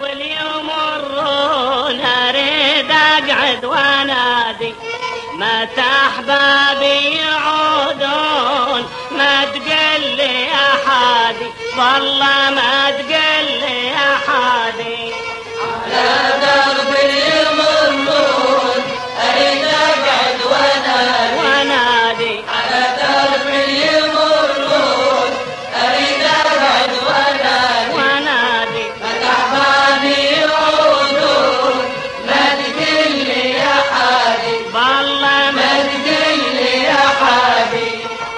درب يمرون اريد اقعد وانادي متى احبابي يعودون ما تقل لي احادي والله ما تقل لي احادي على درب يمرون اريد اقعد وانادي على درب يمرون اريد اقعد وانادي متى احبابي يعودون ما تقل لي يا حادي والله ما تقل لي يا حادي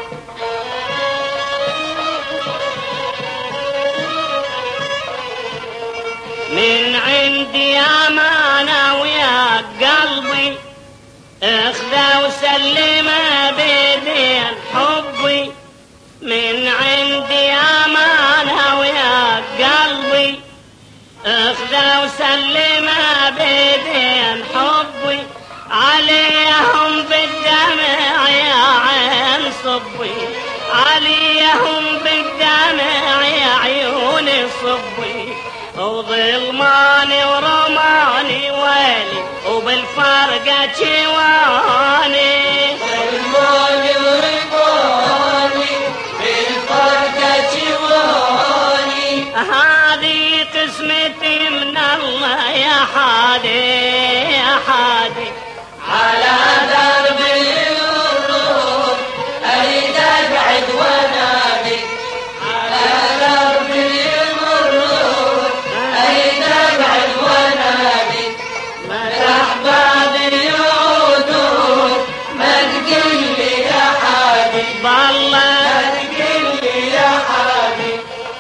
من عندي امانه ويا قلبي اخذ وسلم بيدين حبي من عندي امانه ويا قلبي اخذ وسلم بيدين حبي عليهم بالدمع يا عين صبي عليهم بالدمع يا عيوني صبي وظلماني ورماني ويلي وبالفرقة جواني ظلماني ورماني بالفرقة جواني هذه قسمتي من الله يا حادي يا حادي على درب يمرون اريد اقعد وانادي على درب يمرون اريد اقعد وانادي متى احبابي يعودون ما تقل لي يا حادي بالله ما تقل لي يا حادي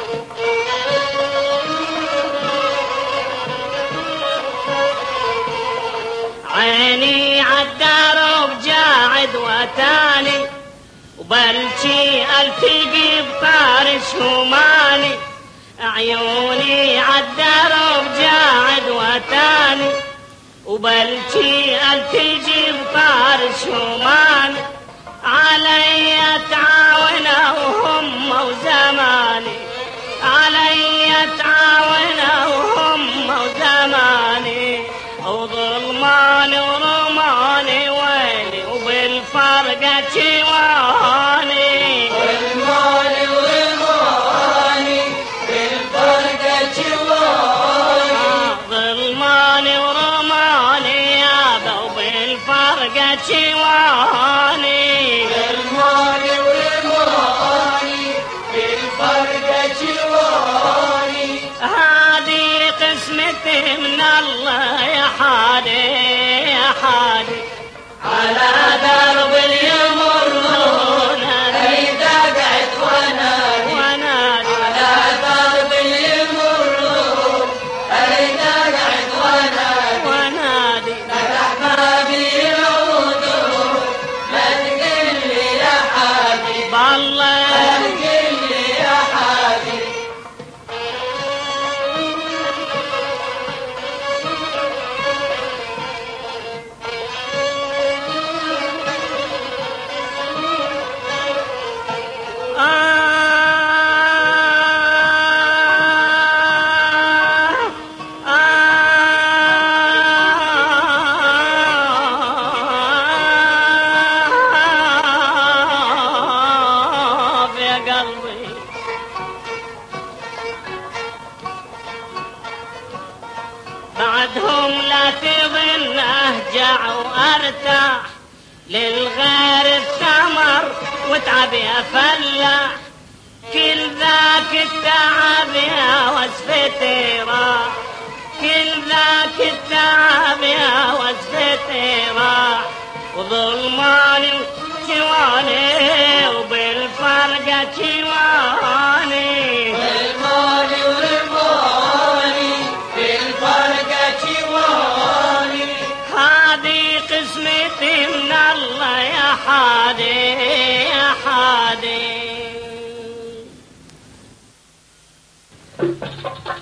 عيني عالدرب قاعد وتاني وبلشي التقي بطار شمالي عيوني عالدرب قاعد وتاني وبلشي التقي بطار شمالي علي تعاونوا هم وزماني علي تعاونوا هم وزماني وظلماني ورماني ويلي وبالفرقة جواني ظلماني ورماني بالفرقة جواني ظلماني ورماني يابا وبالفرقة جواني ظلماني ورماني بالفرقة جواني هذه قسمتي من الله يا حادي يا حادي على درب يمرون اريد اقعد وانادي ونادي على درب يمرون اريد اقعد وانادي ونادي متى احبابي يعودون ما تقل لي يا حادي بالله ما تقل لي يا حادي يا قلبي بعدهم لا تظن اهجع وارتاح للغير الثمر وتعب يا فلاح كل ذاك التعب يا وصفتي راح كل ذاك التعب يا وصفتي راح وظلماني جواني وبالفرقة جواني ظلماني ورماني بالفرقة جواني هذه قسمتي من الله يا حادي يا حادي